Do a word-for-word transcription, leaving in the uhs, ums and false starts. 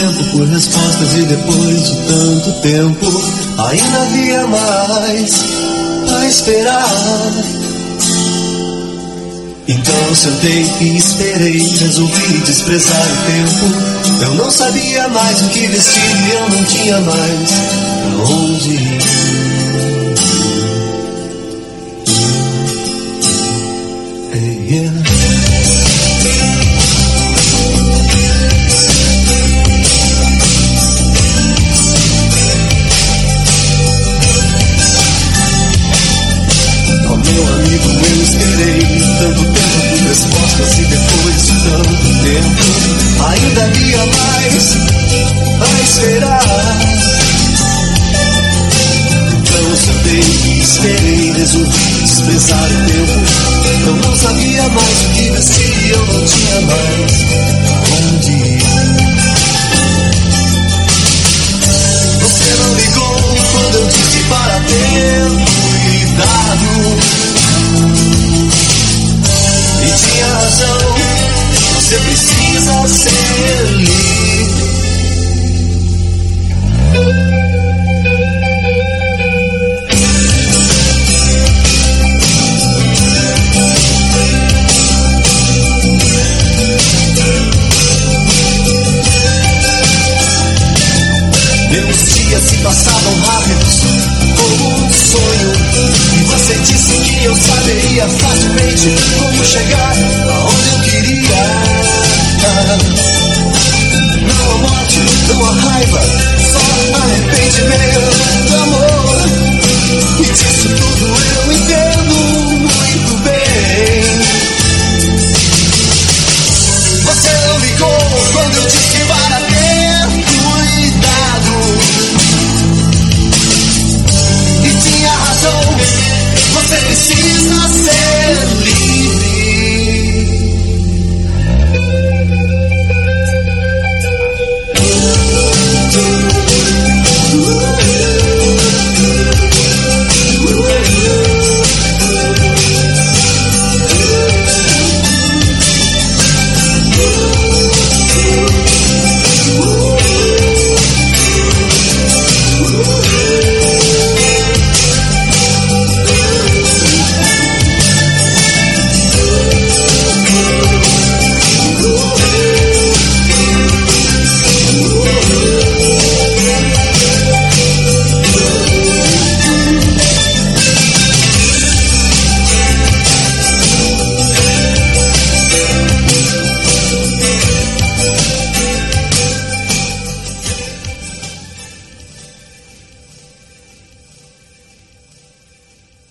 tempo por respostas e depois de tanto tempo ainda havia mais a esperar. Então eu sentei e esperei, resolvi desprezar o tempo. Eu não sabia mais o que vestir e eu não tinha mais pra onde ir. Hey, yeah. Meu amigo, eu esperei tanto tempo por respostas e depois de tanto tempo ainda havia mais a esperar. Então eu sentei e esperei, resolvi desprezar o tempo. Eu não sabia mais o que vestir, eu não tinha mais onde ir. Você não ligou quando eu disse para ter cuidado. E tinha razão, você precisa ser livre. Meus dias se passavam rápidos, como um sonho. E você disse que eu saberia facilmente como chegar aonde eu queria. Não há morte, não há raiva, só arrependimento.